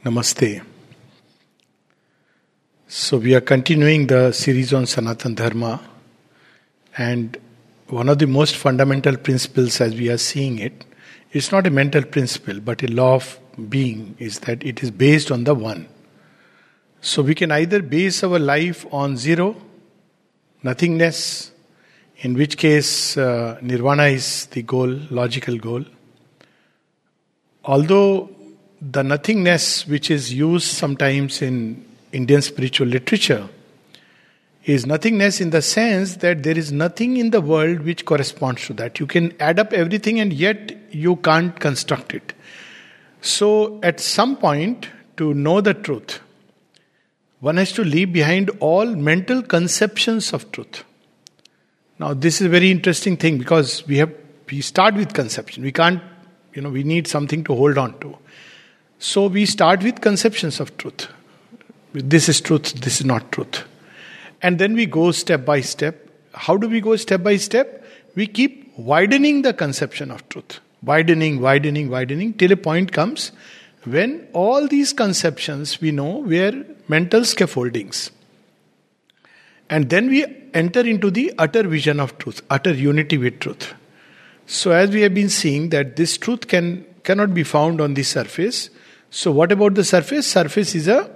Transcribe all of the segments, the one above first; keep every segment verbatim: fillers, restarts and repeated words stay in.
Namaste. So we are continuing the series on Sanatana Dharma, and one of the most fundamental principles as we are seeing it, it's not a mental principle but a law of being, is that it is based on the one. So we can either base our life on zero, nothingness, in which case uh, nirvana is the goal, logical goal. Although the nothingness which is used sometimes in Indian spiritual literature is nothingness in the sense that there is nothing in the world which corresponds to that. You can add up everything and yet you can't construct it. So at some point, to know the truth, one has to leave behind all mental conceptions of truth. Now this is a very interesting thing because we have we start with conception. We can't, you know, we need something to hold on to. So we start with conceptions of truth. This is truth, this is not truth. And then we go step by step. How do we go step by step? We keep widening the conception of truth. Widening, widening, widening, till a point comes when all these conceptions we know were mental scaffoldings. And then we enter into the utter vision of truth, utter unity with truth. So as we have been seeing that this truth can cannot be found on the surface. So what about the surface? Surface is a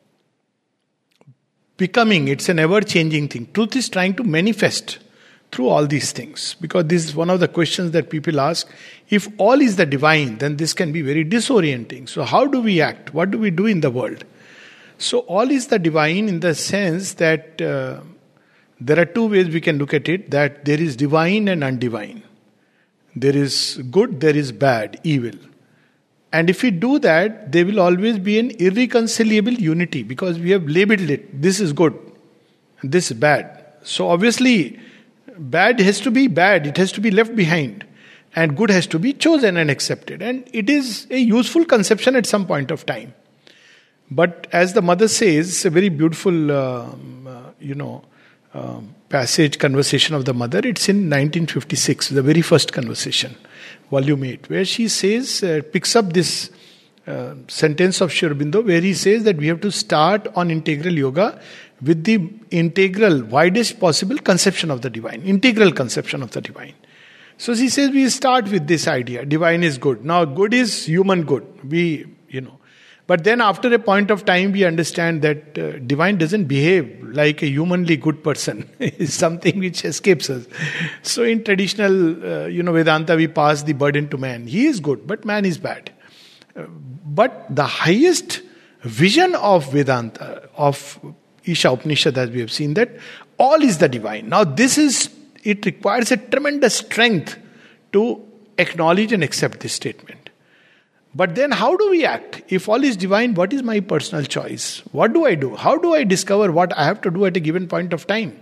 becoming, it's an ever-changing thing. Truth is trying to manifest through all these things. Because this is one of the questions that people ask. If all is the divine, then this can be very disorienting. So how do we act? What do we do in the world? So all is the divine in the sense that uh, there are two ways we can look at it. That there is divine and undivine. There is good, there is bad, evil. And if we do that, there will always be an irreconcilable unity because we have labeled it. This is good, and this is bad. So obviously, bad has to be bad. It has to be left behind. And good has to be chosen and accepted. And it is a useful conception at some point of time. But as the mother says, it's a very beautiful, uh, uh, you know, uh, passage, conversation of the mother. It's in nineteen fifty-six, the very first conversation. Volume eight, where she says, uh, picks up this uh, sentence of Sri Aurobindo, where he says that we have to start on integral yoga with the integral, widest possible conception of the divine, integral conception of the divine. So she says we start with this idea, divine is good. Now good is human good, we, you know. But then after a point of time we understand that uh, divine doesn't behave like a humanly good person. It's something which escapes us. So in traditional, uh, you know, Vedanta we pass the burden to man. He is good, but man is bad. Uh, but the highest vision of Vedanta, of Isha Upanishad, as we have seen, that all is the divine. Now this is, it requires a tremendous strength to acknowledge and accept this statement. But then how do we act? If all is divine, what is my personal choice? What do I do? How do I discover what I have to do at a given point of time?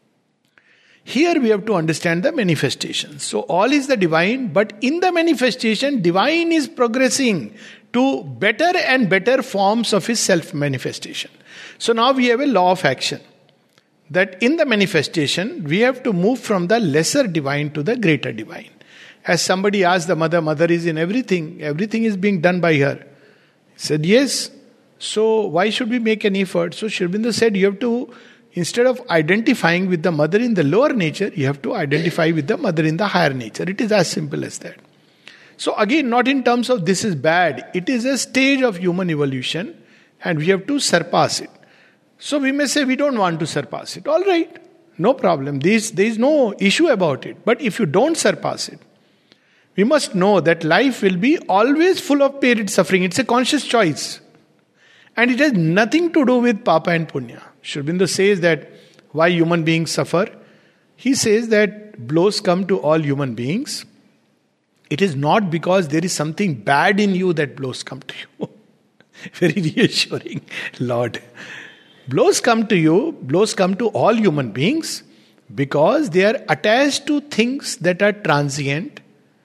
Here we have to understand the manifestation. So all is the divine, but in the manifestation, divine is progressing to better and better forms of his self-manifestation. So now we have a law of action. That in the manifestation, we have to move from the lesser divine to the greater divine. As somebody asked the mother, mother is in everything, everything is being done by her. He said, yes. So why should we make any effort? So Sri Aurobindo said, you have to, instead of identifying with the mother in the lower nature, you have to identify with the mother in the higher nature. It is as simple as that. So again, not in terms of this is bad. It is a stage of human evolution and we have to surpass it. So we may say we don't want to surpass it. All right, no problem. There is, there is no issue about it. But if you don't surpass it, we must know that life will be always full of pain and suffering. It's a conscious choice. And it has nothing to do with Papa and Punya. Sri Aurobindo says that why human beings suffer. He says that blows come to all human beings. It is not because there is something bad in you that blows come to you. Very reassuring, Lord. Blows come to you, blows come to all human beings because they are attached to things that are transient,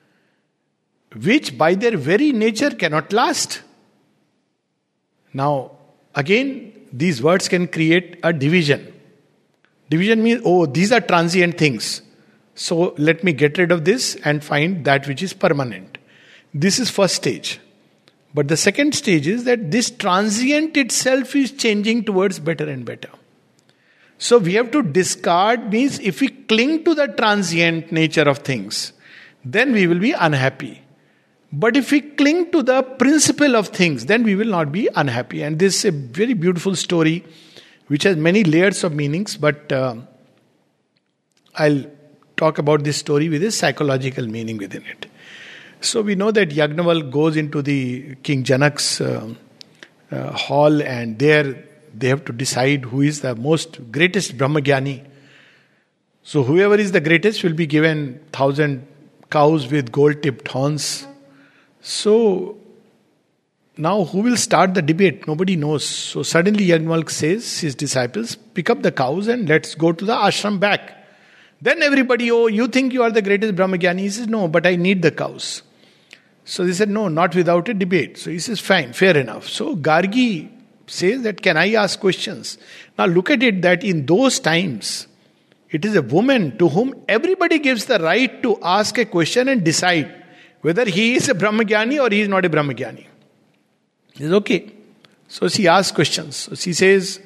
which by their very nature cannot last. Now, again, these words can create a division. Division means, oh, these are transient things. So let me get rid of this and find that which is permanent. This is first stage. But the second stage is that this transient itself is changing towards better and better. So we have to discard, means if we cling to the transient nature of things, then we will be unhappy. But if we cling to the principle of things, then we will not be unhappy. And this is a very beautiful story which has many layers of meanings, but uh, I'll talk about this story with a psychological meaning within it. So we know that Yagnaval goes into the King Janak's uh, uh, hall, and there they have to decide who is the most greatest Brahmagyani. So whoever is the greatest will be given thousand cows with gold-tipped horns. So now who will start the debate? Nobody knows. So suddenly Yagnavalkya says, his disciples, pick up the cows and let's go to the ashram back. Then everybody, oh, you think you are the greatest Brahmagyani? He says, no, but I need the cows. So they said, no, not without a debate. So he says, fine, fair enough. So Gargi says that, can I ask questions? Now look at it, that in those times, it is a woman to whom everybody gives the right to ask a question and decide whether he is a Brahmagyani or he is not a Brahmagyani. He says, okay. So she asks questions. So she says,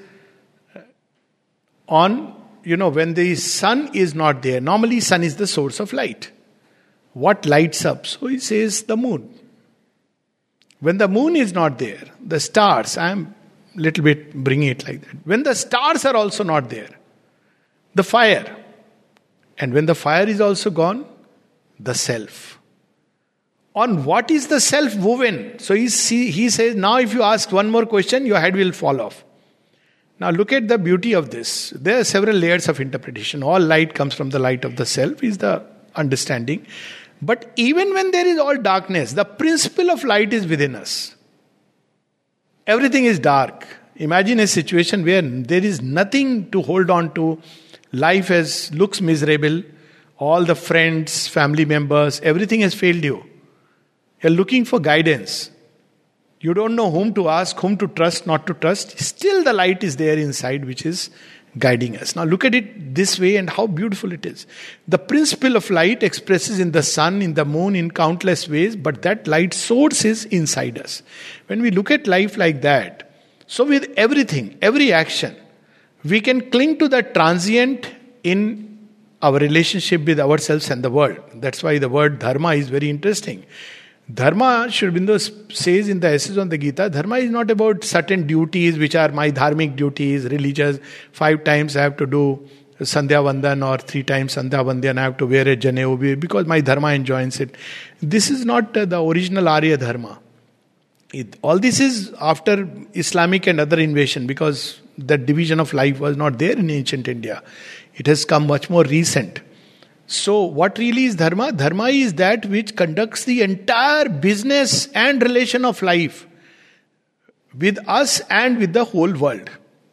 on, you know, when the sun is not there, normally sun is the source of light. What lights up? So he says, the moon. When the moon is not there, the stars, I am little bit bringing it like that. When the stars are also not there, the fire. And when the fire is also gone, the self. On what is the self woven? So he, he says, now if you ask one more question, your head will fall off. Now look at the beauty of this. There are several layers of interpretation. All light comes from the light of the self, is the understanding. But even when there is all darkness, the principle of light is within us. Everything is dark. Imagine a situation where there is nothing to hold on to. Life has looks miserable. All the friends, family members, everything has failed you. You're looking for guidance. You don't know whom to ask, whom to trust, not to trust. Still the light is there inside which is guiding us. Now look at it this way and how beautiful it is. The principle of light expresses in the sun, in the moon, in countless ways, but that light source is inside us. When we look at life like that, so with everything, every action, we can cling to that transient in our relationship with ourselves and the world. That's why the word dharma is very interesting. Dharma, Sri Aurobindo says in the Essays on the Gita, dharma is not about certain duties which are my dharmic duties, religious. Five times I have to do Sandhya Vandan or three times Sandhya Vandan I have to wear a Janeu because my dharma enjoins it. This is not uh, the original Arya dharma. It, all this is after Islamic and other invasion, because the division of life was not there in ancient India. It has come much more recent. So what really is dharma? Dharma is that which conducts the entire business and relation of life with us and with the whole world.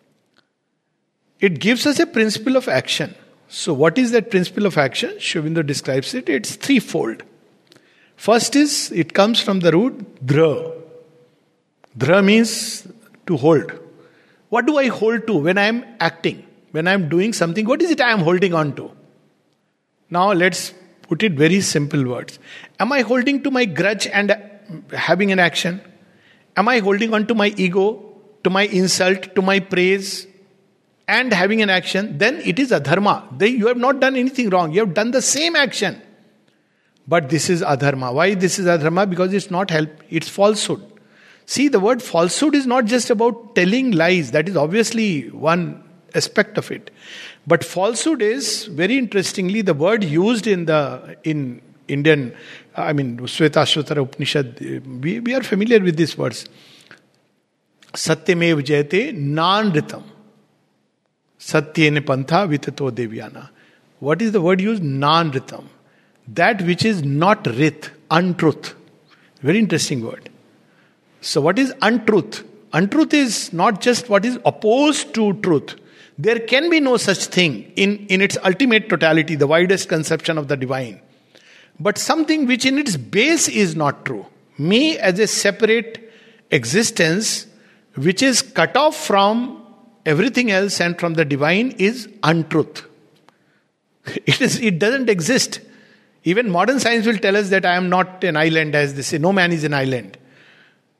It gives us a principle of action. So what is that principle of action? Sri Aurobindo describes it. It's threefold. First is, it comes from the root dhra. Dhra means to hold. What do I hold to when I am acting? When I am doing something, what is it I am holding on to? Now let's put it very simple words. Am I holding to my grudge and having an action? Am I holding on to my ego, to my insult, to my praise and having an action? Then it is adharma. They, you have not done anything wrong. You have done the same action. But this is adharma. Why this is adharma? Because it's not help. It's falsehood. See, the word falsehood is not just about telling lies. That is obviously one aspect of it. But falsehood is, very interestingly, the word used in the in Indian, I mean, Shvetashvatara Upanishad, we, we are familiar with these words. Satyamev jayate nanritam. Satyene pantha vitato devyana. What is the word used? Nanritam. That which is not rit, untruth. Very interesting word. So what is untruth? Untruth is not just what is opposed to truth. There can be no such thing in, in its ultimate totality, the widest conception of the divine. But something which in its base is not true. Me as a separate existence which is cut off from everything else and from the divine is untruth. It is. It doesn't exist. Even modern science will tell us that I am not an island, as they say. No man is an island.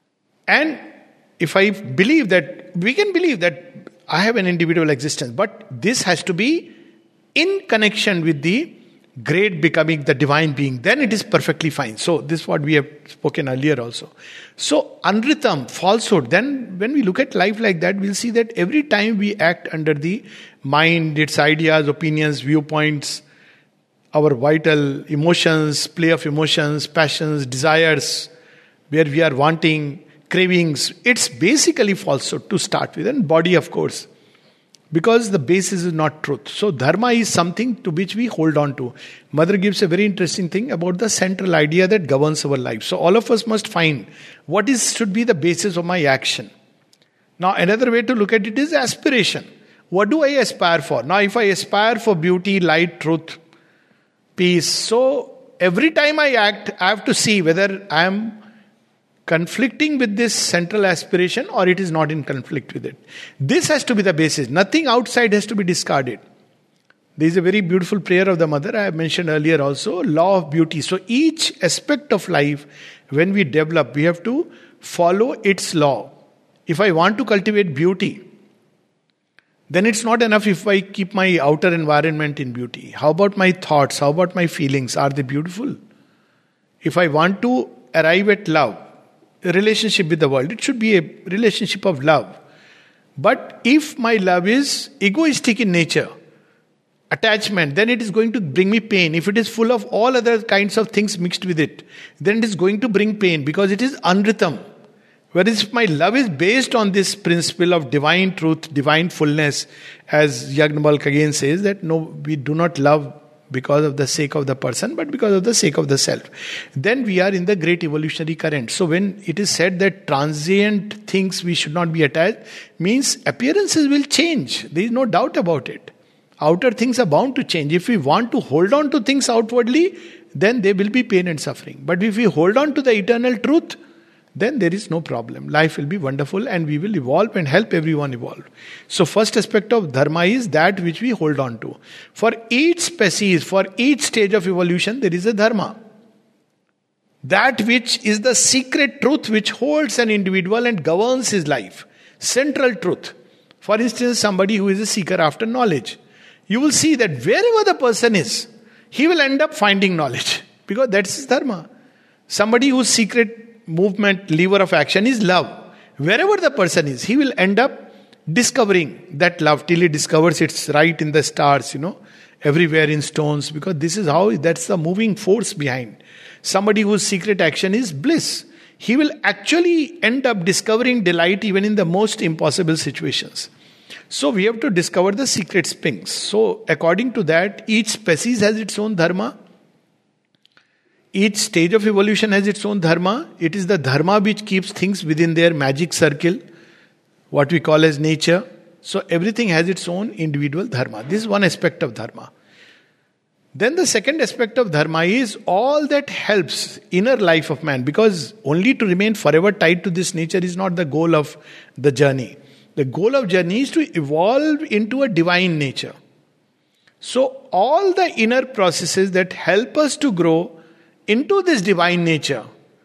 And if I believe that, we can believe that I have an individual existence, but this has to be in connection with the great becoming, the divine being, then it is perfectly fine. So this is what we have spoken earlier also. So anritam, falsehood, then when we look at life like that, we'll see that every time we act under the mind, its ideas, opinions, viewpoints, our vital emotions, play of emotions, passions, desires, where we are wanting, cravings, it's basically falsehood to start with, and body of course. Because the basis is not truth. So dharma is something to which we hold on to. Mother gives a very interesting thing about the central idea that governs our life. So all of us must find what is should be the basis of my action. Now another way to look at it is aspiration. What do I aspire for? Now if I aspire for beauty, light, truth, peace, so every time I act, I have to see whether I am conflicting with this central aspiration or it is not in conflict with it. This has to be the basis. Nothing outside has to be discarded. There is a very beautiful prayer of the mother I have mentioned earlier also, law of beauty. So each aspect of life, when we develop, we have to follow its law. If I want to cultivate beauty, then it's not enough if I keep my outer environment in beauty. How about my thoughts? How about my feelings? Are they beautiful? If I want to arrive at love, a relationship with the world, it should be a relationship of love. But if my love is egoistic in nature, attachment, then it is going to bring me pain. If it is full of all other kinds of things mixed with it, then it is going to bring pain because it is anritam. Whereas if my love is based on this principle of divine truth, divine fullness, as Yagnavalk again says, that no, we do not love because of the sake of the person, but because of the sake of the self. Then we are in the great evolutionary current. So when it is said that transient things we should not be attached, means appearances will change. There is no doubt about it. Outer things are bound to change. If we want to hold on to things outwardly, then there will be pain and suffering. But if we hold on to the eternal truth, then there is no problem. Life will be wonderful and we will evolve and help everyone evolve. So first aspect of dharma is that which we hold on to. For each species, for each stage of evolution, there is a dharma. That which is the secret truth which holds an individual and governs his life. Central truth. For instance, somebody who is a seeker after knowledge. You will see that wherever the person is, he will end up finding knowledge. Because that's his dharma. Somebody whose secret movement, lever of action is love. Wherever the person is, he will end up discovering that love till he discovers it's right in the stars, you know, everywhere in stones, because this is how, that's the moving force behind. Somebody whose secret action is bliss. He will actually end up discovering delight even in the most impossible situations. So we have to discover the secret springs. So according to that, each species has its own dharma. Each stage of evolution has its own dharma. It is the dharma which keeps things within their magic circle, what we call as nature. So everything has its own individual dharma. This is one aspect of dharma. Then the second aspect of dharma is all that helps inner life of man, because only to remain forever tied to this nature is not the goal of the journey. The goal of journey is to evolve into a divine nature. So all the inner processes that help us to grow into this divine nature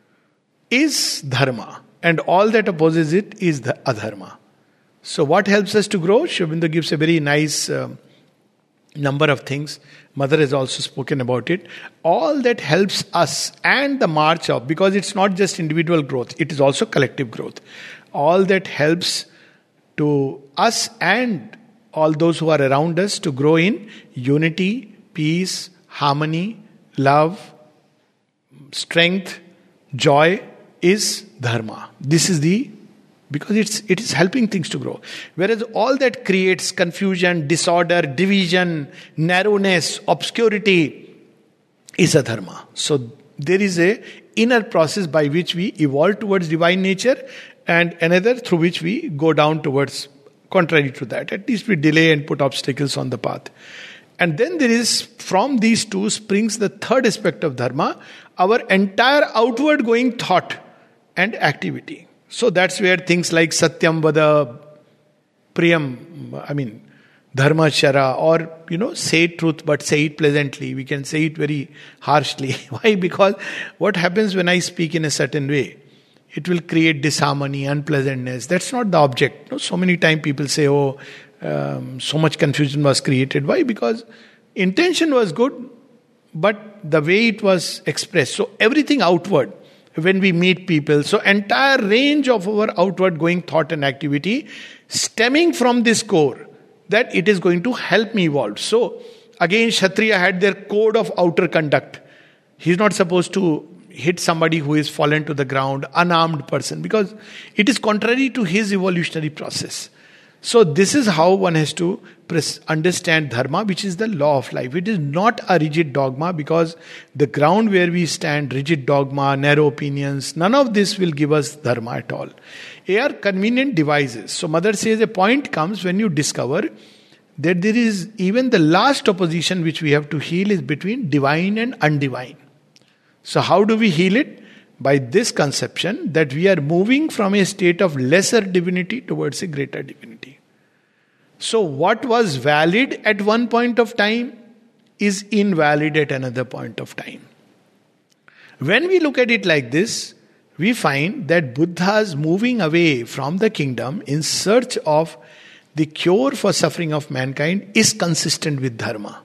is dharma, and all that opposes it is the adharma. So what helps us to grow? Sri Aurobindo gives a very nice uh, number of things. Mother has also spoken about it. All that helps us and the march of, because it's not just individual growth, it is also collective growth. All that helps to us and all those who are around us to grow in unity, peace, harmony, love, strength, joy is dharma. This is the, because it's it is helping things to grow. Whereas all that creates confusion, disorder, division, narrowness, obscurity is adharma. So there is a inner process by which we evolve towards divine nature, and another through which we go down towards contrary to that. At least we delay and put obstacles on the path. And then there is, from these two springs the third aspect of dharma, our entire outward going thought and activity. So that's where things like Satyam Vada, Priyam, I mean, Dharma Shara, or, you know, say truth but say it pleasantly. We can say it very harshly. Why? Because what happens when I speak in a certain way? it will create disharmony, unpleasantness. That's not the object. No, so many times people say, oh, um, so much confusion was created. Why? Because intention was good, but the way it was expressed. So everything outward, when we meet people, so entire range of our outward going thought and activity stemming from this core, that it is going to help me evolve. So again, Kshatriya had their code of outer conduct. He's not supposed to hit somebody who is fallen to the ground, unarmed person, because it is contrary to his evolutionary process. So this is how one has to pres- understand dharma, which is the law of life. It is not a rigid dogma, because the ground where we stand, rigid dogma, narrow opinions, none of this will give us dharma at all. They are convenient devices. So Mother says a point comes when you discover that there is even the last opposition which we have to heal is between divine and undivine. So how do we heal it? By this conception that we are moving from a state of lesser divinity towards a greater divinity. So what was valid at one point of time is invalid at another point of time. When we look at it like this, we find that Buddha's moving away from the kingdom in search of the cure for suffering of mankind is consistent with dharma.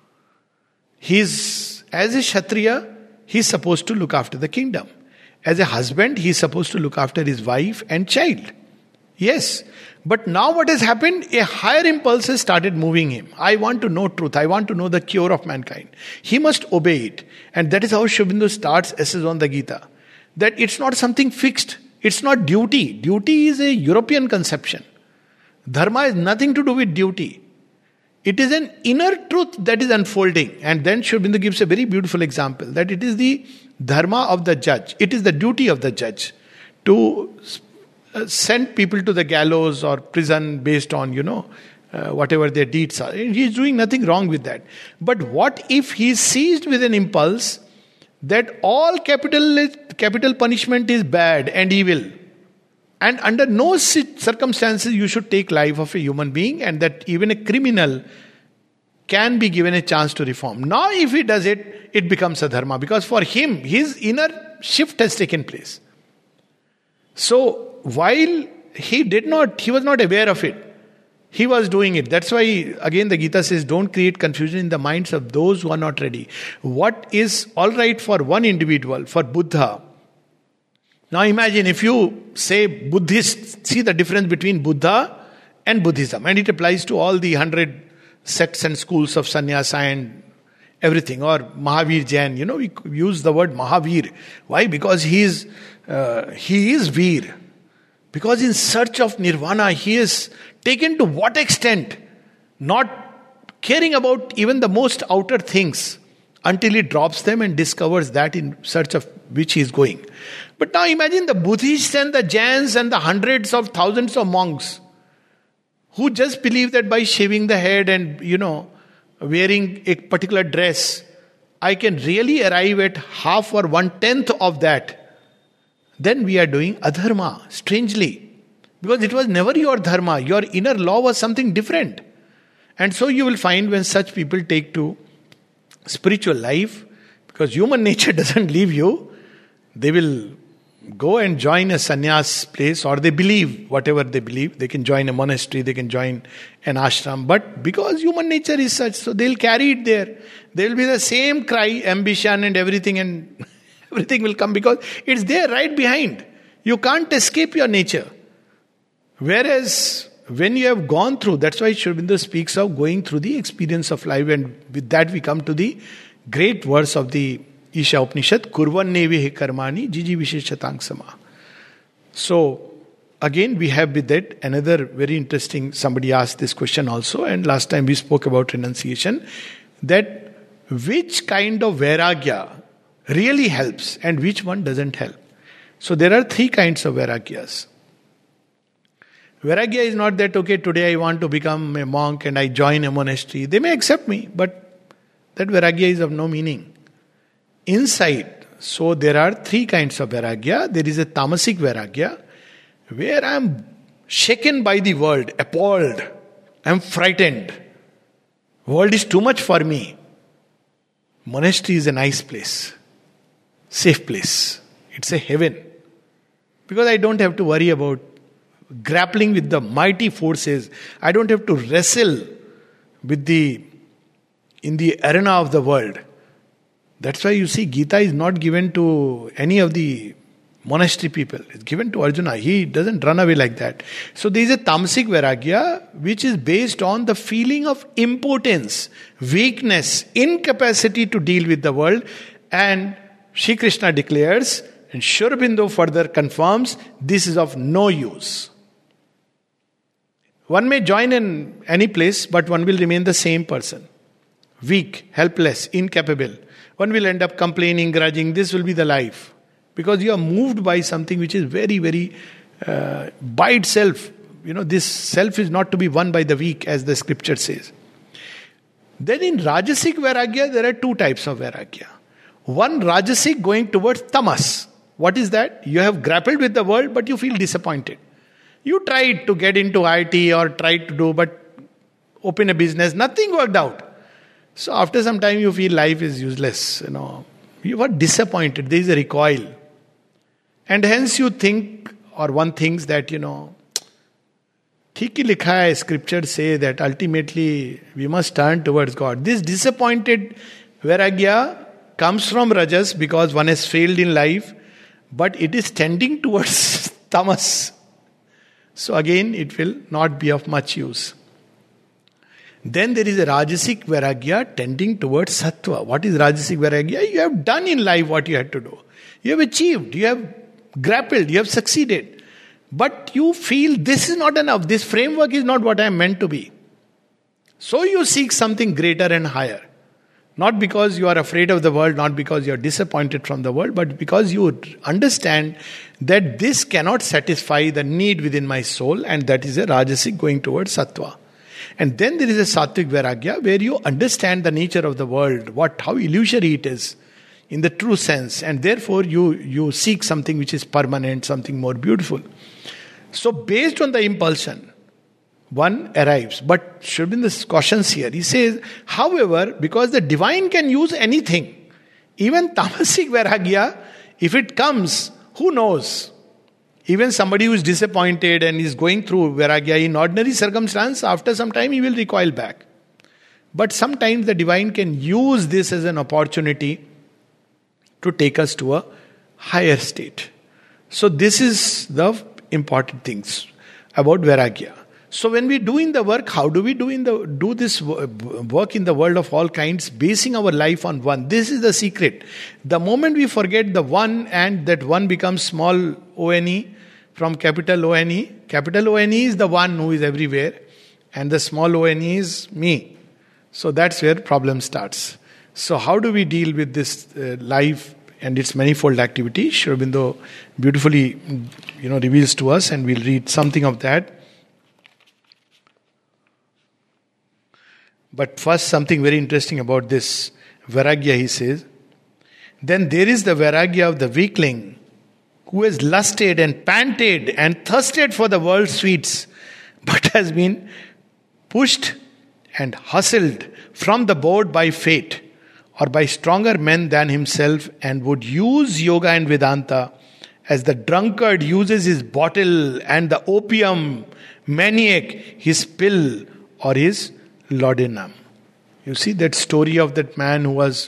He's, as a Kshatriya, he's supposed to look after the kingdom. As a husband, he's supposed to look after his wife and child. Yes. But now what has happened? A higher impulse has started moving him. I want to know truth. I want to know the cure of mankind. He must obey it. And that is how Sri Aurobindo starts Essays on the Gita. That it's not something fixed. It's not duty. Duty is a European conception. Dharma has nothing to do with duty. It is an inner truth that is unfolding. And then Sri Aurobindo gives a very beautiful example, that it is the dharma of the judge. It is the duty of the judge to uh, send people to the gallows or prison based on, you know, uh, whatever their deeds are. He is doing nothing wrong with that. But what if he is seized with an impulse that all capital, capital punishment is bad and evil? And under no circumstances you should take life of a human being, and that even a criminal can be given a chance to reform. Now if he does it, it becomes a dharma, because for him, his inner shift has taken place. So while he did not, he was not aware of it, he was doing it. That's why again the Gita says, don't create confusion in the minds of those who are not ready. What is all right for one individual, for Buddha. Now imagine if you say Buddhists, see the difference between Buddha and Buddhism. And it applies to all the hundred sects and schools of sannyasa and everything. Or Mahavir Jain, you know, we use the word Mahavir. Why? Because he is, uh, he is Veer. Because in search of nirvana, he is taken to what extent? Not caring about even the most outer things, until he drops them and discovers that in search of which he is going. But now imagine the Buddhists and the Jains and the hundreds of thousands of monks who just believe that by shaving the head and, you know, wearing a particular dress, I can really arrive at half or one-tenth of that. Then we are doing adharma, strangely. Because it was never your dharma. Your inner law was something different. And so you will find when such people take to spiritual life, because human nature doesn't leave you, they will go and join a sannyas place, or they believe whatever they believe. They can join a monastery, they can join an ashram, but because human nature is such, so they'll carry it there. There will be the same cry, ambition and everything, and everything will come because it's there right behind. You can't escape your nature. Whereas when you have gone through, that's why Sri Aurobindo speaks of going through the experience of life, and with that we come to the great verse of the Isha Upanishad, Kurvannevehi karmani jiji visheshatang sama. So, again we have with that another very interesting, somebody asked this question also, and last time we spoke about renunciation, that which kind of vairagya really helps and which one doesn't help. So there are three kinds of vairagyas. Vairagya is not that, okay, today I want to become a monk and I join a monastery. They may accept me, but that vairagya is of no meaning. Inside, so there are three kinds of vairagya. There is a tamasic vairagya, where I am shaken by the world, appalled, I am frightened. World is too much for me. Monastery is a nice place, safe place. It's a heaven. Because I don't have to worry about grappling with the mighty forces. I don't have to wrestle with the, in the arena of the world. That's why you see Gita is not given to any of the monastery people. It's given to Arjuna. He doesn't run away like that. So there is a tamasic vairagya which is based on the feeling of impotence, weakness, incapacity to deal with the world. And Shri Krishna declares, and Sri Aurobindo further confirms, this is of no use. One may join in any place, but one will remain the same person. Weak, helpless, incapable. One will end up complaining, grudging. This will be the life. Because you are moved by something which is very, very uh, by itself. You know, this self is not to be won by the weak, as the scripture says. Then in Rajasic Vairagya, there are two types of Vairagya. One, Rajasic, going towards tamas. What is that? You have grappled with the world, but you feel disappointed. You tried to get into I T or tried to do, but open a business, nothing worked out. So after some time you feel life is useless, you know. You are disappointed, there is a recoil. And hence you think, or one thinks that, you know, ठीक ही लिखा है, scriptures say that ultimately we must turn towards God. This disappointed vairagya comes from rajas because one has failed in life, but it is tending towards tamas. So again, it will not be of much use. Then there is a Rajasic Vairagya tending towards Sattva. What is Rajasic Vairagya? You have done in life what you had to do. You have achieved, you have grappled, you have succeeded. But you feel this is not enough. This framework is not what I am meant to be. So you seek something greater and higher. Not because you are afraid of the world, not because you are disappointed from the world, but because you understand that this cannot satisfy the need within my soul, and that is a Rajasic going towards Sattva. And then there is a Sattvic Vairagya where you understand the nature of the world, what how illusory it is in the true sense, and therefore you, you seek something which is permanent, something more beautiful. So based on the impulsion, one arrives. But Sri Aurobindo cautions here. He says, however, because the divine can use anything, even Tamasic Vairagya, if it comes, who knows? Even somebody who is disappointed and is going through Vairagya in ordinary circumstance, after some time he will recoil back. But sometimes the divine can use this as an opportunity to take us to a higher state. So this is the important things about Vairagya. So when we do in the work, how do we do in the do this work in the world of all kinds, basing our life on one? This is the secret. The moment we forget the one and that one becomes small O N E from capital O N E, capital O N E is the one who is everywhere, and the small O N E is me. So that's where problem starts. So how do we deal with this uh, life and its manifold activity? Sri Aurobindo beautifully, you know, reveals to us, and we'll read something of that. But first, something very interesting about this Vairagya, he says. Then there is the Vairagya of the weakling who has lusted and panted and thirsted for the world's sweets, but has been pushed and hustled from the board by fate or by stronger men than himself, and would use yoga and Vedanta as the drunkard uses his bottle and the opium maniac his pill or his laudanum. You see that story of that man who was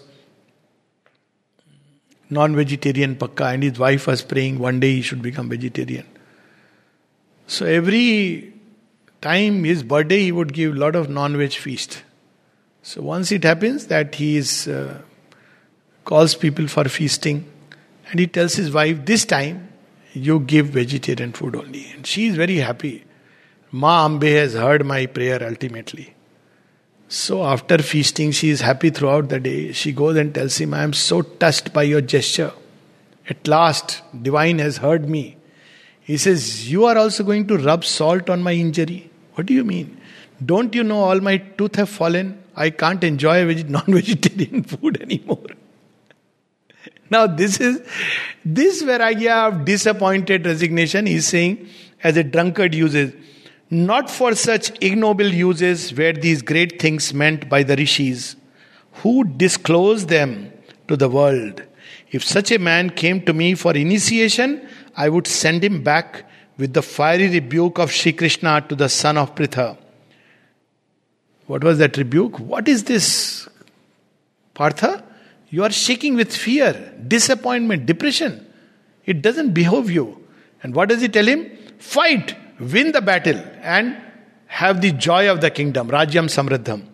non-vegetarian pakka, and his wife was praying one day he should become vegetarian. So every time his birthday he would give a lot of non-veg feast. So once it happens that he is uh, calls people for feasting, and he tells his wife, this time you give vegetarian food only. And she is very happy. Ma Ambe has heard my prayer ultimately. So after feasting, she is happy throughout the day. She goes and tells him, I am so touched by your gesture. At last, divine has heard me. He says, you are also going to rub salt on my injury? What do you mean? Don't you know all my tooth have fallen? I can't enjoy veg- non-vegetarian food anymore. Now this is, this Vairagya of disappointed resignation, he is saying, as a drunkard uses, not for such ignoble uses were these great things meant by the rishis, who disclose them to the world. If such a man came to me for initiation, I would send him back with the fiery rebuke of Shri Krishna to the son of Pritha. What was that rebuke? What is this, Partha? You are shaking with fear, disappointment, depression. It doesn't behove you. And what does he tell him? Fight, win the battle, and have the joy of the kingdom. Rajyam Samriddham.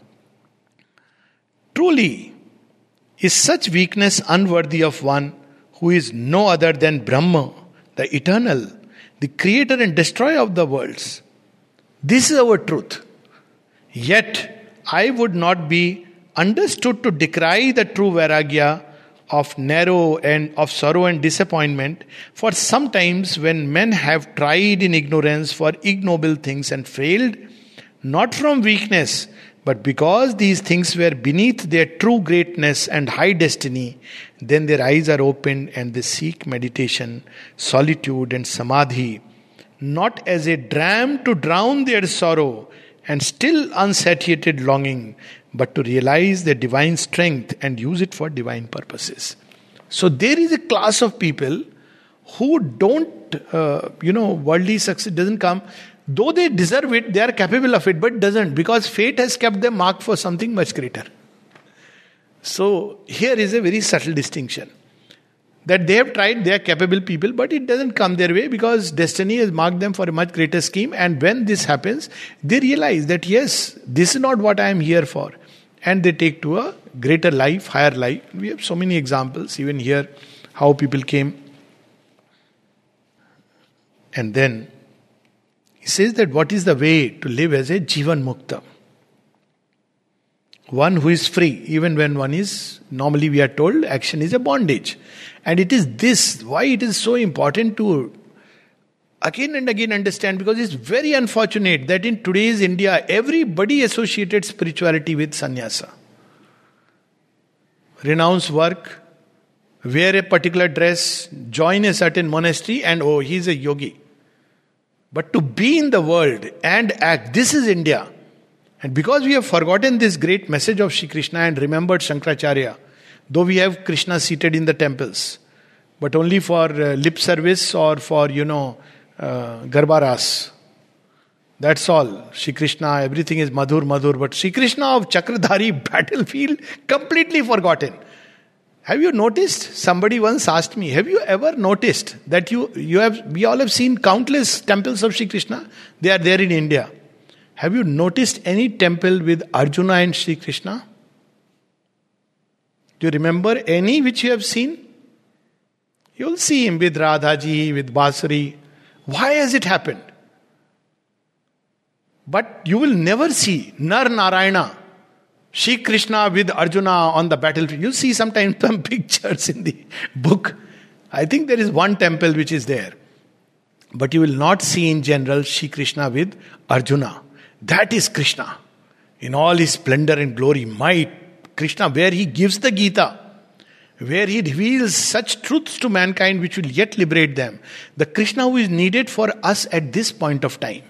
Truly, is such weakness unworthy of one who is no other than Brahma, the eternal, the creator and destroyer of the worlds. This is our truth. Yet, I would not be understood to decry the true Vairagya of narrow and of sorrow and disappointment, for sometimes when men have tried in ignorance for ignoble things and failed, not from weakness, but because these things were beneath their true greatness and high destiny, then their eyes are opened and they seek meditation, solitude and samadhi, not as a dram to drown their sorrow and still unsatiated longing, but to realize their divine strength and use it for divine purposes. So there is a class of people who don't, uh, you know, worldly success doesn't come. Though they deserve it, they are capable of it, but it doesn't, because fate has kept them marked for something much greater. So here is a very subtle distinction. That they have tried, they are capable people, but it doesn't come their way because destiny has marked them for a much greater scheme. And when this happens, they realize that yes, this is not what I am here for. And they take to a greater life, higher life. We have so many examples, even here, how people came. And then he says that what is the way to live as a Jivan Mukta? One who is free, even when one is, normally we are told, action is a bondage. And it is this, why it is so important to again and again understand, because it's very unfortunate that in today's India, everybody associated spirituality with sannyasa. Renounce work, wear a particular dress, join a certain monastery, and oh, he's a yogi. But to be in the world and act, this is India. And because we have forgotten this great message of Shri Krishna and remembered Shankaracharya, though we have Krishna seated in the temples, but only for uh, lip service or for, you know, uh, Garbaras. That's all. Shri Krishna, everything is Madhur, Madhur. But Shri Krishna of Chakradhari battlefield, completely forgotten. Have you noticed? Somebody once asked me, have you ever noticed that you, you have, we all have seen countless temples of Shri Krishna? They are there in India. Have you noticed any temple with Arjuna and Shri Krishna? Do you remember any which you have seen? You will see him with Radhaji, with Basuri. Why has it happened? But you will never see Nar Narayana, Shri Krishna with Arjuna on the battlefield. You see sometimes some pictures in the book. I think there is one temple which is there. But you will not see in general Shri Krishna with Arjuna. That is Krishna. In all his splendor and glory, might, Krishna, where he gives the Gita, where he reveals such truths to mankind which will yet liberate them. The Krishna who is needed for us at this point of time.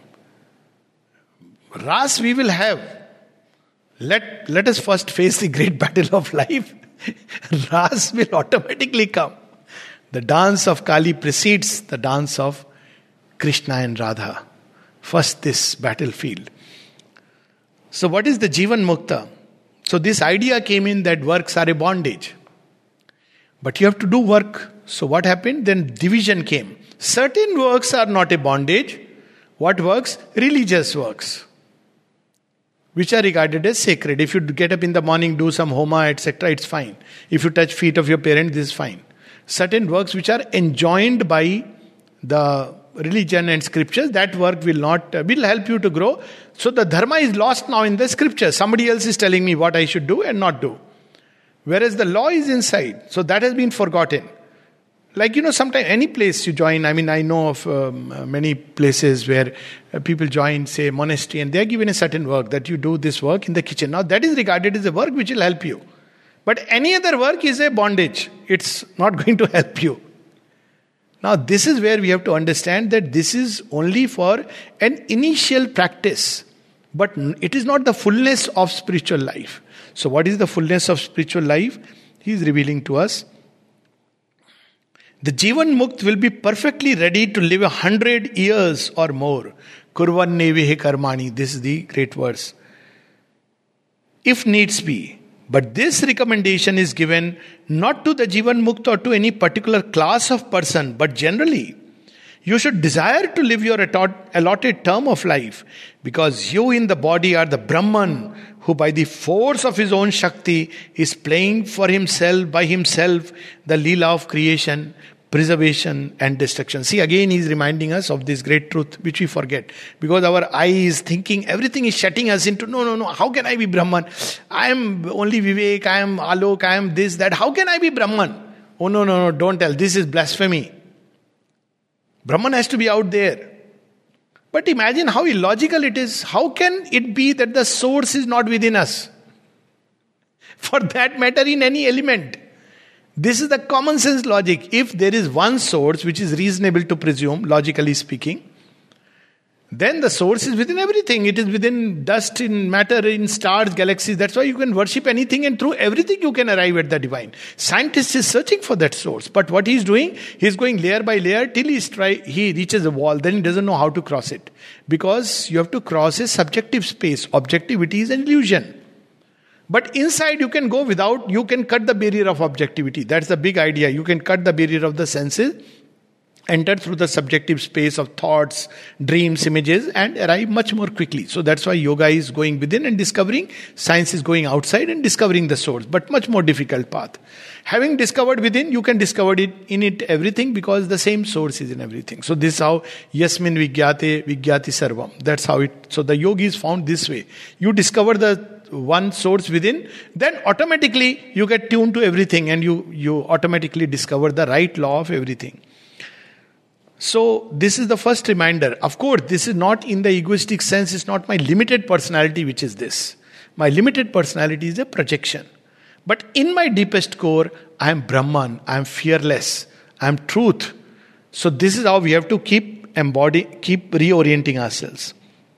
Ras we will have. Let, let us first face the great battle of life. Ras will automatically come. The dance of Kali precedes the dance of Krishna and Radha. First this battlefield. So what is the Jivan Mukta? So this idea came in that works are a bondage. But you have to do work. So what happened? Then division came. Certain works are not a bondage. What works? Religious works, which are regarded as sacred. If you get up in the morning, do some homa, et cetera, it's fine. If you touch feet of your parents, this is fine. Certain works which are enjoined by the religion and scriptures, that work will not, uh, will help you to grow. So the dharma is lost now in the scripture. Somebody else is telling me what I should do and not do. Whereas the law is inside. So that has been forgotten. Like, you know, sometimes any place you join, I mean, I know of um, many places where uh, people join, say, monastery, and they are given a certain work, that you do this work in the kitchen. Now that is regarded as a work which will help you. But any other work is a bondage. It's not going to help you. Now this is where we have to understand that this is only for an initial practice. But it is not the fullness of spiritual life. So what is the fullness of spiritual life? He is revealing to us The Jivan Mukt will be perfectly ready to live a hundred years or more. Kurvan nevihe karmani. This is the great verse. If needs be. But this recommendation is given not to the Jivan Mukt or to any particular class of person, but generally. You should desire to live your allotted term of life, because you in the body are the Brahman who by the force of his own Shakti is playing for himself, by himself, the Leela of creation, preservation and destruction. See, again he is reminding us of this great truth which we forget. Because our eye is thinking, everything is shutting us into, no, no, no, how can I be Brahman? I am only Vivek, I am Alok, I am this, that. How can I be Brahman? Oh no, no, no, don't tell. This is blasphemy. Brahman has to be out there. But imagine how illogical it is. How can it be that the source is not within us? For that matter, in any element. This is the common sense logic. If there is one source which is reasonable to presume, logically speaking, then the source is within everything. It is within dust, in matter, in stars, galaxies. That's why you can worship anything, and through everything you can arrive at the divine. Scientist is searching for that source. But what he's doing, he's going layer by layer till he's try, he reaches a wall. Then he doesn't know how to cross it. Because you have to cross a subjective space. Objectivity is an illusion. But inside you can go without, you can cut the barrier of objectivity. That's the big idea. You can cut the barrier of the senses, enter through the subjective space of thoughts, dreams, images, and arrive much more quickly. So that's why yoga is going within and discovering, science is going outside and discovering the source, but much more difficult path. Having discovered within, you can discover it in it everything, because the same source is in everything. So this is how yasmin vigyate vigyati sarvam. That's how it, so the yogi is found this way. You discover the one source within, then automatically you get tuned to everything, and you, you automatically discover the right law of everything. So this is the first reminder. Of course, this is not in the egoistic sense. It's not my limited personality which is this. My limited personality is a projection. But in my deepest core, I am Brahman. I am fearless. I am truth. So this is how we have to keep embody, keep reorienting ourselves.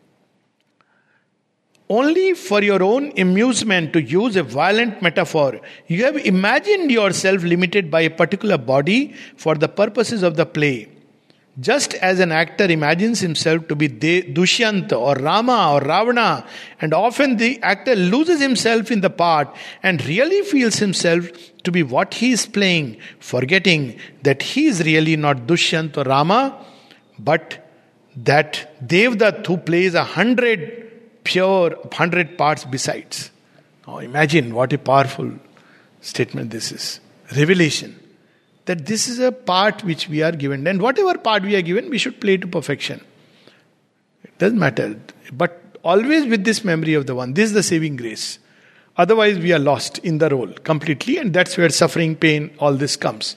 Only for your own amusement, to use a violent metaphor, you have imagined yourself limited by a particular body for the purposes of the play. Just as an actor imagines himself to be Dushyanta or Rama or Ravana, and often the actor loses himself in the part and really feels himself to be what he is playing, forgetting that he is really not Dushyanta or Rama, but that Devdutt who plays a hundred pure, hundred parts besides. Now imagine what a powerful statement this is. Revelation. That this is a part which we are given, and whatever part we are given, we should play to perfection. It doesn't matter, but always with this memory of the one. This is the saving grace. Otherwise we are lost in the role completely, and that's where suffering, pain, all this comes.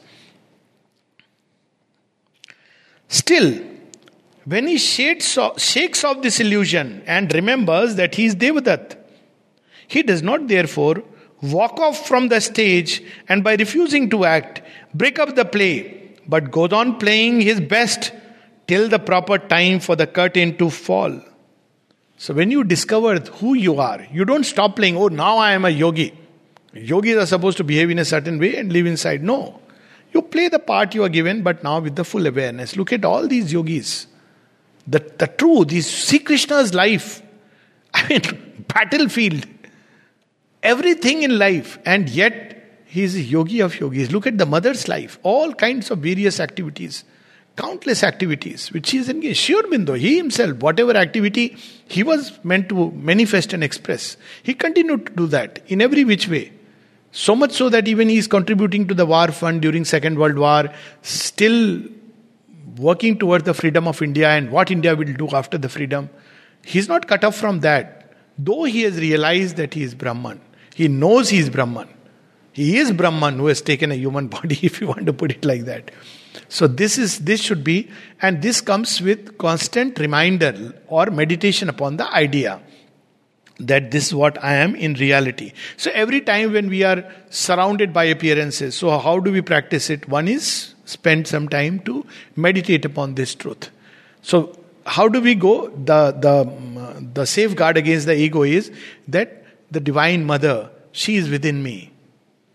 Still, when he shakes off, shakes off this illusion and remembers that he is Devdutt, he does not therefore walk off from the stage and by refusing to act, break up the play, but goes on playing his best till the proper time for the curtain to fall. So when you discover who you are, you don't stop playing, oh, now I am a yogi. Yogis are supposed to behave in a certain way and live inside. No. You play the part you are given, but now with the full awareness. Look at all these yogis. The, the true, these see Krishna's life. I mean, battlefield. Everything in life, and yet he is a yogi of yogis. Look at the mother's life. All kinds of various activities. Countless activities which he is engaged. Sri Aurobindo, he himself, whatever activity he was meant to manifest and express, he continued to do that in every which way. So much so that even he is contributing to the war fund during Second World War, still working towards the freedom of India and what India will do after the freedom. He is not cut off from that. Though he has realized that he is Brahman. He knows he is Brahman. He is Brahman who has taken a human body, if you want to put it like that. So this is this should be, and this comes with constant reminder or meditation upon the idea that this is what I am in reality. So every time when we are surrounded by appearances, so how do we practice it? One is spend some time to meditate upon this truth. So how do we go? The the the safeguard against the ego is that the Divine Mother, she is within me.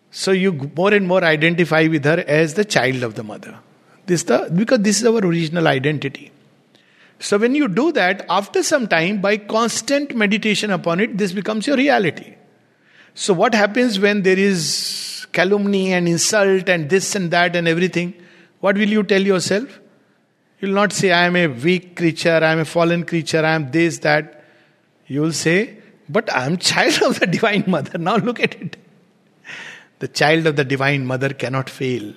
So you more and more identify with her as the child of the mother. This the because this is our original identity. So when you do that, after some time, by constant meditation upon it, this becomes your reality. So what happens when there is calumny and insult and this and that and everything? What will you tell yourself? You will not say, I am a weak creature, I am a fallen creature, I am this, that. You will say, but I am child of the Divine Mother. Now look at it. The child of the Divine Mother cannot fail.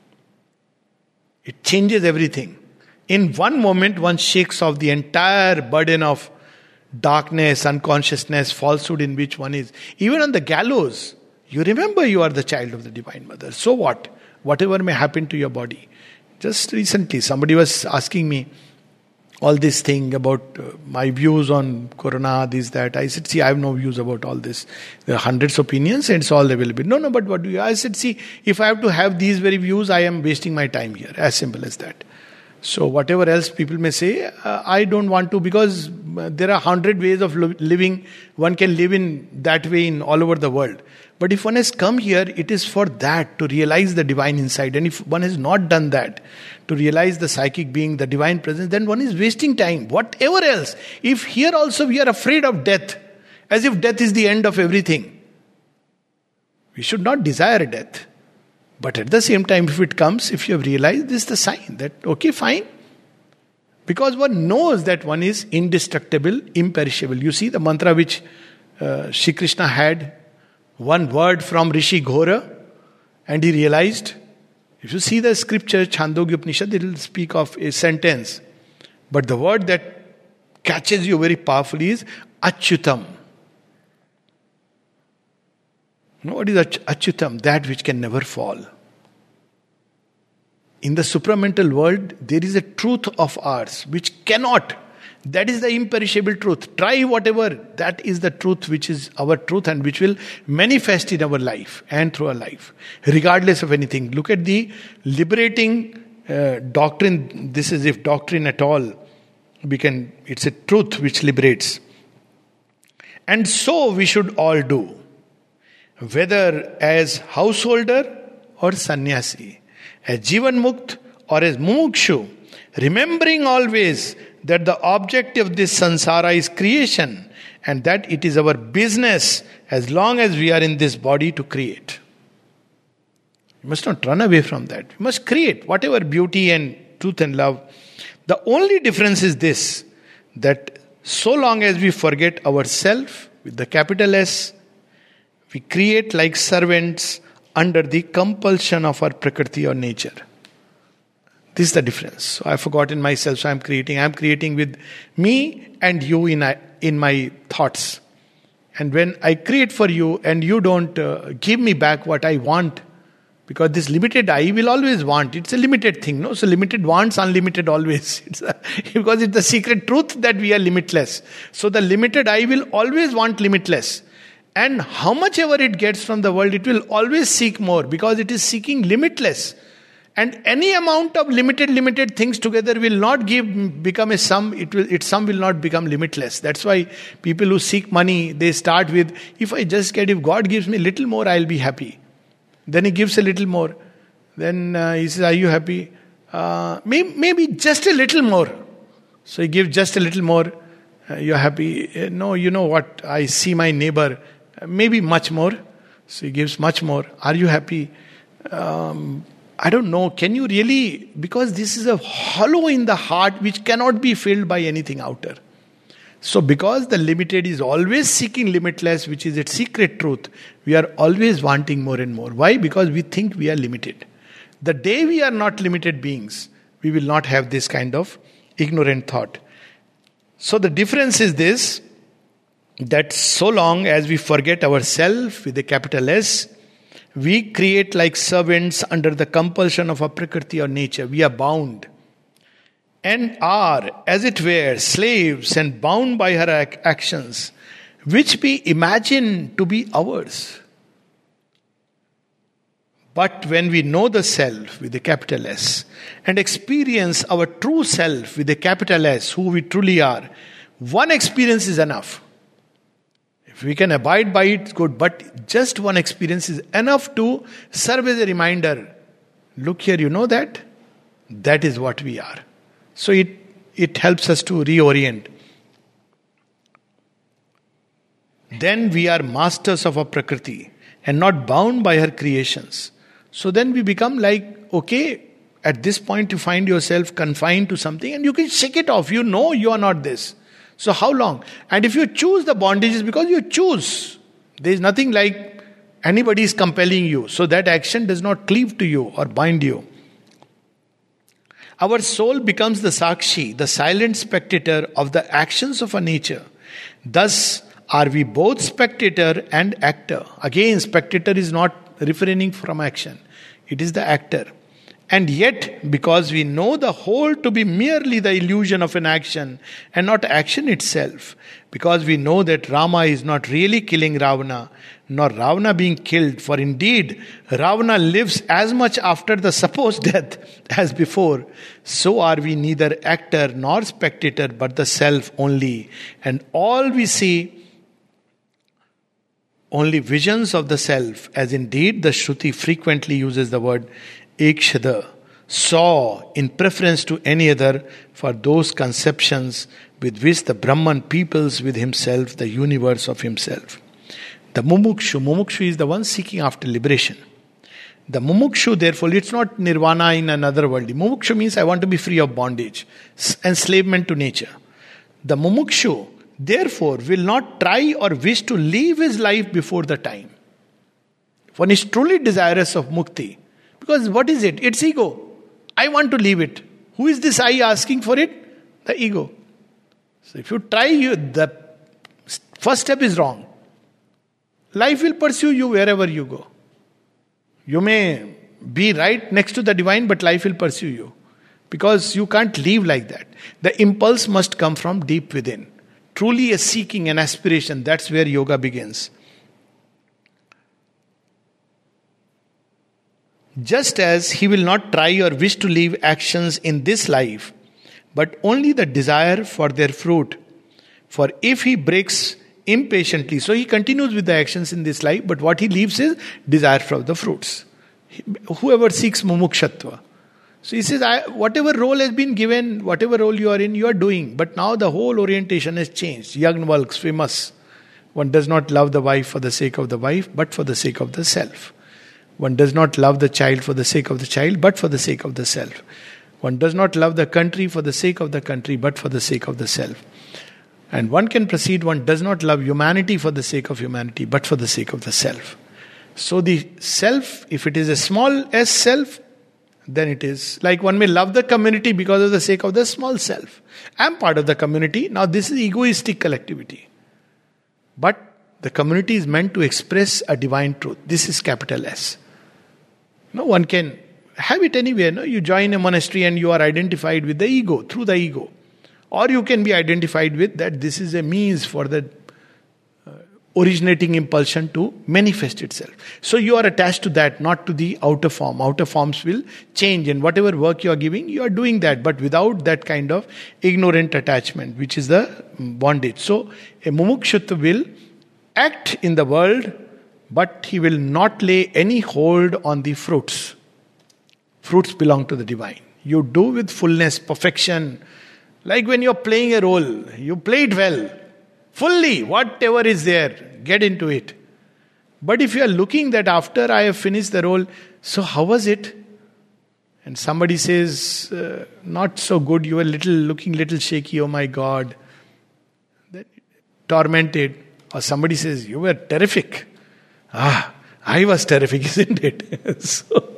It changes everything. In one moment, one shakes off the entire burden of darkness, unconsciousness, falsehood in which one is. Even on the gallows, you remember you are the child of the Divine Mother. So what? Whatever may happen to your body. Just recently, somebody was asking me all this thing about uh, my views on Corona, this, that. I said, see, I have no views about all this. There are hundreds of opinions and it's all available. No, no, but what do you? I said, see, if I have to have these very views, I am wasting my time here. As simple as that. So whatever else people may say, uh, I don't want to, because uh, there are hundred ways of lo- living. One can live in that way in all over the world. But if one has come here, it is for that, to realize the divine inside. And if one has not done that, to realize the psychic being, the divine presence, then one is wasting time. Whatever else. If here also we are afraid of death, as if death is the end of everything. We should not desire death. But at the same time, if it comes, if you have realized, this is the sign that, okay, fine. Because one knows that one is indestructible, imperishable. You see the mantra which uh, Shri Krishna had, one word from Rishi Ghora, and he realized. If you see the scripture, Chandogya Upanishad, it will speak of a sentence. But the word that catches you very powerfully is Achyutam. No, what is Achyutam? That which can never fall. In the supramental world, there is a truth of ours which cannot. That is the imperishable truth. Try whatever. That is the truth which is our truth and which will manifest in our life and through our life. Regardless of anything. Look at the liberating uh, doctrine. This is if doctrine at all. We can. It's a truth which liberates. And so we should all do. Whether as householder or sannyasi, as Jivan Mukt or as Mumukshu, remembering always that the object of this sansara is creation and that it is our business as long as we are in this body to create. We must not run away from that. We must create whatever beauty and truth and love. The only difference is this, that so long as we forget ourself with the capital S, we create like servants under the compulsion of our prakriti or nature. This is the difference. So I've forgotten myself, so I'm creating. I'm creating with me and you in, in my thoughts. And when I create for you and you don't uh, give me back what I want, because this limited I will always want. It's a limited thing, no? So limited wants, unlimited always. It's a, because it's the secret truth that we are limitless. So the limited I will always want limitless. And how much ever it gets from the world, it will always seek more because it is seeking limitless. And any amount of limited, limited things together will not give become a sum. It will, its sum will not become limitless. That's why people who seek money, they start with, if I just get, if God gives me a little more, I'll be happy. Then He gives a little more. Then uh, He says, are you happy? Uh, maybe, maybe just a little more. So He gives just a little more. Uh, you're happy? Uh, no, you know what? I see my neighbor. Uh, maybe much more. So He gives much more. Are you happy? Um, I don't know. Can you really? Because this is a hollow in the heart which cannot be filled by anything outer. So because the limited is always seeking limitless, which is its secret truth, we are always wanting more and more. Why? Because we think we are limited. The day we are not limited beings, we will not have this kind of ignorant thought. So the difference is this, that so long as we forget ourselves with a capital S, we create like servants under the compulsion of our prakriti or nature. We are bound and are, as it were, slaves and bound by her ac- actions, which we imagine to be ours. But when we know the self with a capital S and experience our true self with a capital S, who we truly are, one experience is enough. If we can abide by it, good. But just one experience is enough to serve as a reminder. Look here, you know that? That is what we are. So it, it helps us to reorient. Then we are masters of our Prakriti and not bound by her creations. So then we become like, okay, at this point you find yourself confined to something and you can shake it off. You know you are not this. So how long? And if you choose the bondage, it's because you choose. There is nothing like anybody is compelling you. So that action does not cleave to you or bind you. Our soul becomes the Sakshi, the silent spectator of the actions of our nature. Thus are we both spectator and actor. Again, spectator is not refraining from action. It is the actor. And yet, because we know the whole to be merely the illusion of an action and not action itself, because we know that Rama is not really killing Ravana, nor Ravana being killed, for indeed Ravana lives as much after the supposed death as before, so are we neither actor nor spectator but the self only. And all we see only visions of the self, as indeed the Shruti frequently uses the word Ekshada, saw in preference to any other for those conceptions with which the Brahman peoples with himself the universe of himself. The Mumukshu, Mumukshu is the one seeking after liberation. The Mumukshu, therefore, it's not nirvana in another world. Mumukshu means I want to be free of bondage, enslavement to nature. The Mumukshu, therefore, will not try or wish to leave his life before the time. One is truly desirous of mukti. Because what is it? It's ego. I want to leave it. Who is this I asking for it? The ego. So if you try, you, the first step is wrong. Life will pursue you wherever you go. You may be right next to the divine, but life will pursue you. Because you can't live like that. The impulse must come from deep within. Truly a seeking, an aspiration, that's where yoga begins. Just as he will not try or wish to leave actions in this life, but only the desire for their fruit. For if he breaks impatiently, so he continues with the actions in this life, but what he leaves is desire for the fruits. Whoever seeks mumukshatva. So he says, I, whatever role has been given, whatever role you are in, you are doing. But now the whole orientation has changed. Yagnvalks, famous. One does not love the wife for the sake of the wife, but for the sake of the self. One does not love the child for the sake of the child, but for the sake of the self. One does not love the country for the sake of the country, but for the sake of the self. And one can proceed, one does not love humanity for the sake of humanity, but for the sake of the self. So the self, if it is a small s self, then it is like one may love the community because of the sake of the small self. I am part of the community. Now this is egoistic collectivity. But the community is meant to express a divine truth. This is capital S. No one can have it anywhere. No, you join a monastery and you are identified with the ego, through the ego. Or you can be identified with that this is a means for the uh, originating impulsion to manifest itself. So you are attached to that, not to the outer form. Outer forms will change, and whatever work you are giving, you are doing that, but without that kind of ignorant attachment, which is the bondage. So a mumukshutva will act in the world, but he will not lay any hold on the fruits. Fruits belong to the divine. You do with fullness, perfection. Like when you're playing a role, you play it well. Fully, whatever is there, get into it. But if you are looking that after I have finished the role, so how was it? And somebody says, uh, not so good, you were little looking little shaky, oh my God. Then, tormented. Or somebody says, you were terrific. Ah, I was terrific, isn't it? So,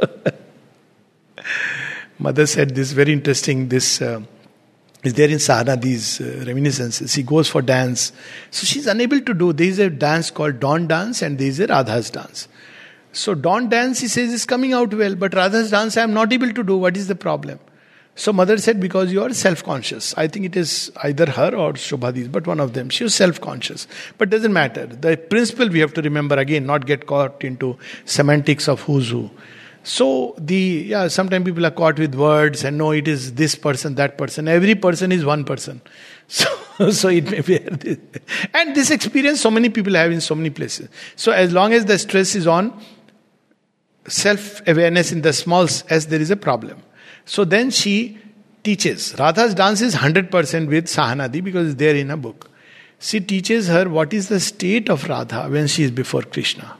Mother said this very interesting, this uh, is there in sadhana, these uh, reminiscences. She goes for dance. So she's unable to do, there is a dance called Dawn dance and there is a Radha's dance. So Dawn dance, he says, is coming out well, but Radha's dance I am not able to do. What is the problem? So Mother said, because you are self-conscious. I think it is either her or Shobhadis, but one of them. She was self-conscious. But doesn't matter. The principle we have to remember again, not get caught into semantics of who's who. So the, yeah, sometimes people are caught with words and no, it is this person, that person. Every person is one person. So So it may be. And this experience so many people have in so many places. So as long as the stress is on self-awareness in the small s, there is a problem. So then she teaches. Radha's dance is one hundred percent with Sahanadi because it's there in a book. She teaches her what is the state of Radha when she is before Krishna.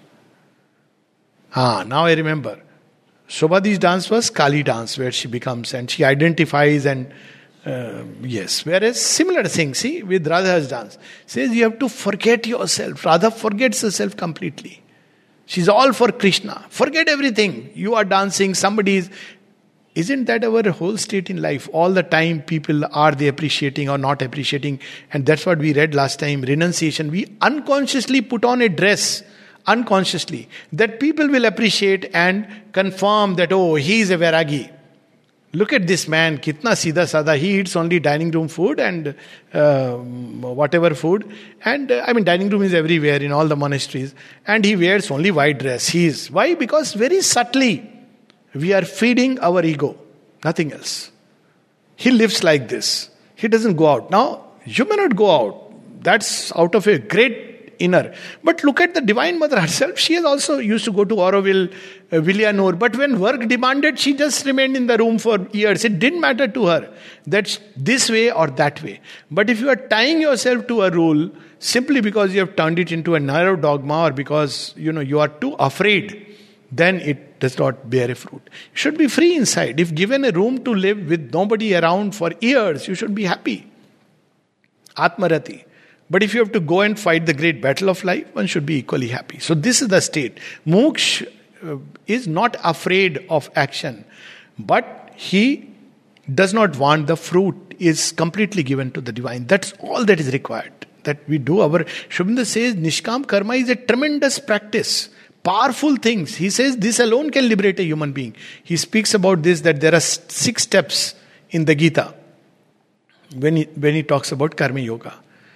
Ah, now I remember. Shobhadi's dance was Kali dance, where she becomes and she identifies and uh, yes. Whereas similar thing, see, with Radha's dance, says you have to forget yourself. Radha forgets herself completely. She's all for Krishna. Forget everything. You are dancing, somebody is. Isn't that our whole state in life? All the time people are they appreciating or not appreciating? And that's what we read last time, renunciation. We unconsciously put on a dress, unconsciously, that people will appreciate and confirm that, oh, he is a Vairagi. Look at this man, kitna seedha sada. He eats only dining room food and uh, whatever food. And uh, I mean, dining room is everywhere in all the monasteries. And he wears only white dress. He is. Why? Because very subtly, we are feeding our ego, nothing else. He lives like this. He doesn't go out. Now, you may not go out. That's out of a great inner. But look at the Divine Mother herself. She has also used to go to Auroville, uh, Villanur. But when work demanded, she just remained in the room for years. It didn't matter to her that this way or that way. But if you are tying yourself to a rule simply because you have turned it into a narrow dogma or because you know you are too afraid, then it does not bear a fruit. You should be free inside. If given a room to live with nobody around for years, you should be happy. Atmarati. But if you have to go and fight the great battle of life, one should be equally happy. So this is the state. Moksha uh, is not afraid of action, but he does not want the fruit is completely given to the divine. That's all that is required. That we do our... Sri Aurobindo says Nishkam Karma is a tremendous practice. Powerful things. He says this alone can liberate a human being. He speaks about this, that there are six steps in the Gita when he, when he talks about Karma Yoga.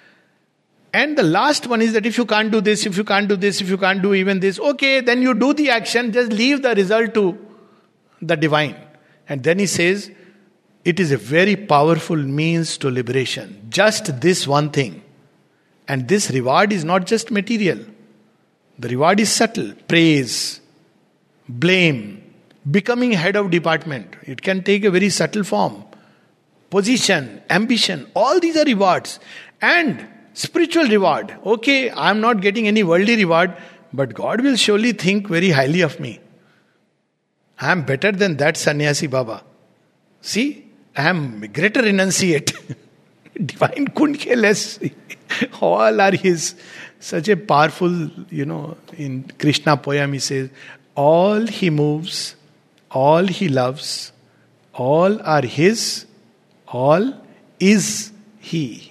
And the last one is that if you can't do this, if you can't do this, if you can't do even this, okay, then you do the action, just leave the result to the divine. And then he says, it is a very powerful means to liberation. Just this one thing. And this reward is not just material. The reward is subtle. Praise, blame, becoming head of department. It can take a very subtle form. Position, ambition, all these are rewards. And spiritual reward. Okay, I am not getting any worldly reward, but God will surely think very highly of me. I am better than that sannyasi Baba. See, I am a greater renunciate. Divine couldn't care less. All are his. Such a powerful, you know, in Krishna poem he says, all he moves, all he loves, all are his, all is he.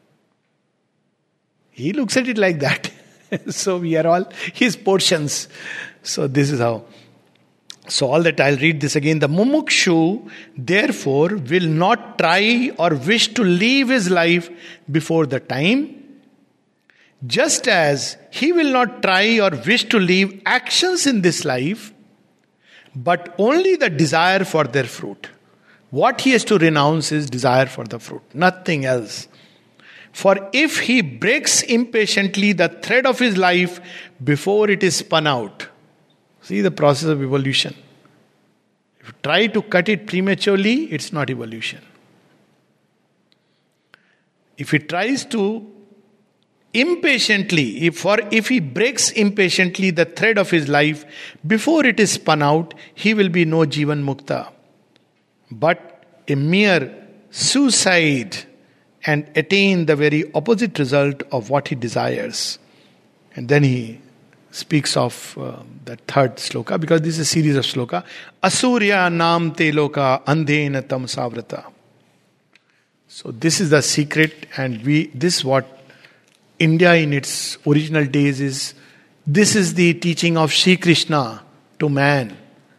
He looks at it like that. So we are all his portions. So this is how. So all that, I'll read this again. The mumukshu, therefore, will not try or wish to leave his life before the time, just as he will not try or wish to leave actions in this life, but only the desire for their fruit. What he has to renounce is desire for the fruit, nothing else. For if he breaks impatiently the thread of his life before it is spun out, see the process of evolution. If you try to cut it prematurely, it's not evolution. If he tries to impatiently, if for if he breaks impatiently the thread of his life before it is spun out, he will be no Jivan Mukta, but a mere suicide, and attain the very opposite result of what he desires. And then he speaks of uh, the third sloka, because this is a series of sloka. Asurya nam te loka andhena tam savrata. So this is the secret, and we this is what India in its original days is. This is the teaching of Sri Krishna to man.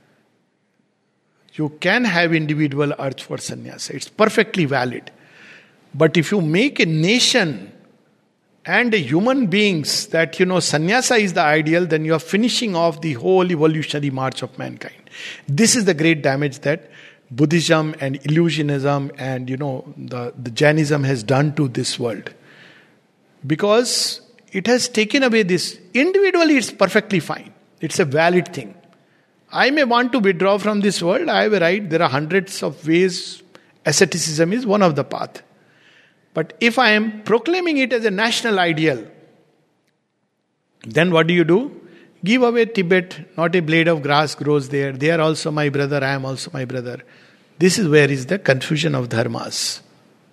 You can have individual urge for sannyasa. It's perfectly valid. But if you make a nation and a human beings that, you know, sannyasa is the ideal, then you are finishing off the whole evolutionary march of mankind. This is the great damage that Buddhism and illusionism and, you know, the, the Jainism has done to this world. Because it has taken away this. Individually, it's perfectly fine. It's a valid thing. I may want to withdraw from this world. I have a right. There are hundreds of ways. Asceticism is one of the path. But if I am proclaiming it as a national ideal, then what do you do? Give away Tibet. Not a blade of grass grows there. They are also my brother. I am also my brother. This is where is the confusion of dharmas.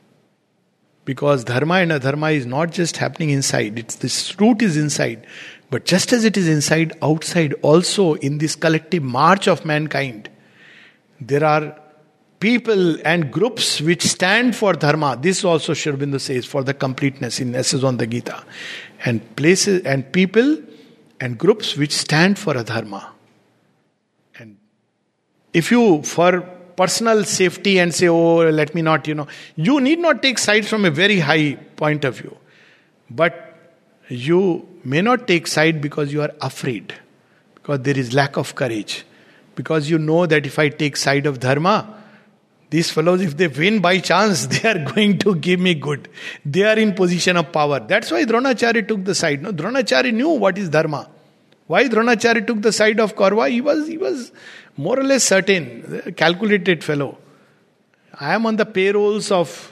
Because dharma and adharma is not just happening inside. It's this root is inside. But just as it is inside, outside also in this collective march of mankind, there are people and groups which stand for dharma. This also Sri Aurobindo says for the completeness in Essays on the Gita. And places and people and groups which stand for adharma. And if you, for personal safety and say, oh, let me not, you know, you need not take sides from a very high point of view. But you may not take side because you are afraid. Because there is lack of courage. Because you know that if I take side of dharma, these fellows, if they win by chance, they are going to give me good. They are in position of power. That's why Dronacharya took the side. No, Dronacharya knew what is dharma. Why Dronacharya took the side of Kaurva? He was, he was more or less certain, a calculated fellow. I am on the payrolls of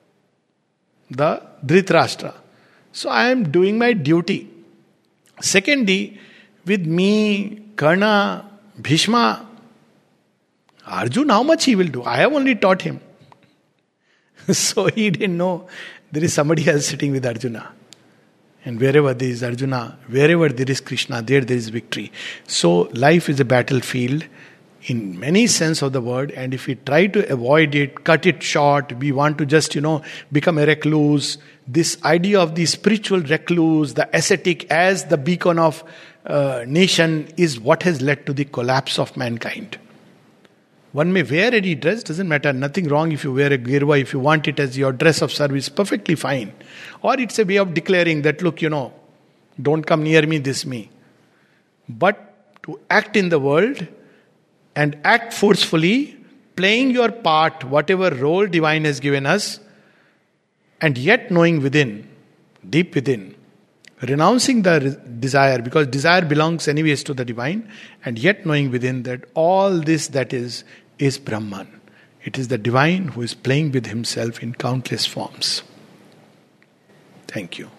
the Dhritarashtra. So I am doing my duty. Secondly, with me, Karna, Bhishma, Arjun, how much he will do? I have only taught him. So he didn't know there is somebody else sitting with Arjuna. And wherever there is Arjuna, wherever there is Krishna, there there is victory. So life is a battlefield in many sense of the word. And if we try to avoid it, cut it short, we want to just, you know, become a recluse. This idea of the spiritual recluse, the ascetic as the beacon of uh, nation is what has led to the collapse of mankind. One may wear any dress, doesn't matter, nothing wrong if you wear a girva, if you want it as your dress of service, perfectly fine. Or it's a way of declaring that, look, you know, don't come near me, this me. But to act in the world and act forcefully, playing your part, whatever role divine has given us, and yet knowing within, deep within, renouncing the desire, because desire belongs anyways to the divine, and yet knowing within that all this that is, is Brahman. It is the divine who is playing with himself in countless forms. Thank you.